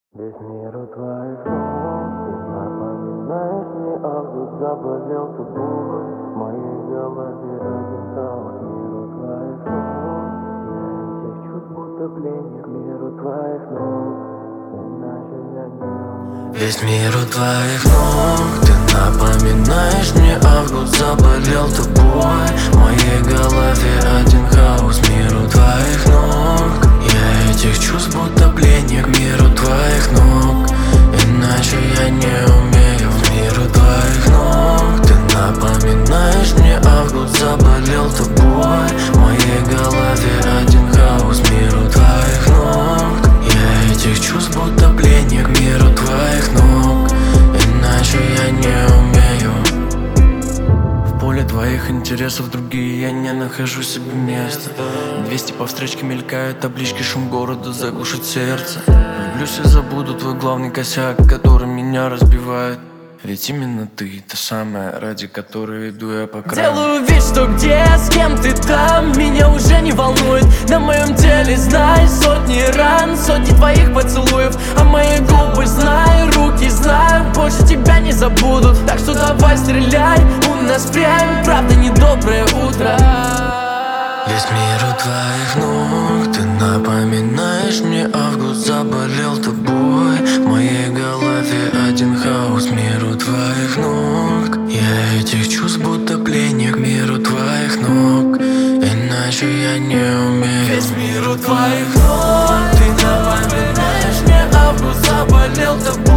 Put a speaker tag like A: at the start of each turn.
A: Весь мир у твоих ног, ты напоминаешь мне август, заболел тобой. В моей голове один хаос, мир у твоих ног. Я этих чувств будто пленник, мир у твоих ног, иначе я не умею.
B: Весь мир у твоих ног, ты напоминаешь мне август, заболел тобой. В моей голове один хаос, мир у твоих ног. Я этих чувств будто пленник, мир у твоих ног, иначе я не умею. В мир у твоих ног, ты напоминаешь мне август, заболел тобой. В моей голове один хаос, мир у твоих ног. Я этих чувств будто пленник, мир у твоих ног, иначе я не умею. В поле твоих интересов другие, я не нахожу себе места. 200 по встречке мелькают таблички, шум города заглушит сердце. Влюблюсь и забуду твой главный косяк, который меня разбивает. Ведь именно ты та самая, ради которой иду я по краю.
C: Делаю вид, что где, с кем ты там, меня уже не волнует. На моем теле, знай, сотни ран, сотни твоих поцелуев. А мои губы, знай, руки, знаю, больше тебя не забудут. Так что давай стреляй, у нас впрямь, правда, недоброе утро.
B: Весь мир у твоих ног, ты напоминаешь мне август, заболел тобой. В моей голове один хаос, мир у твоих ног. Я этих чувств будто пленник, мир у твоих ног, иначе я не умею.
C: Весь мир у твоих ног, ты напоминаешь мне август, заболел тобой.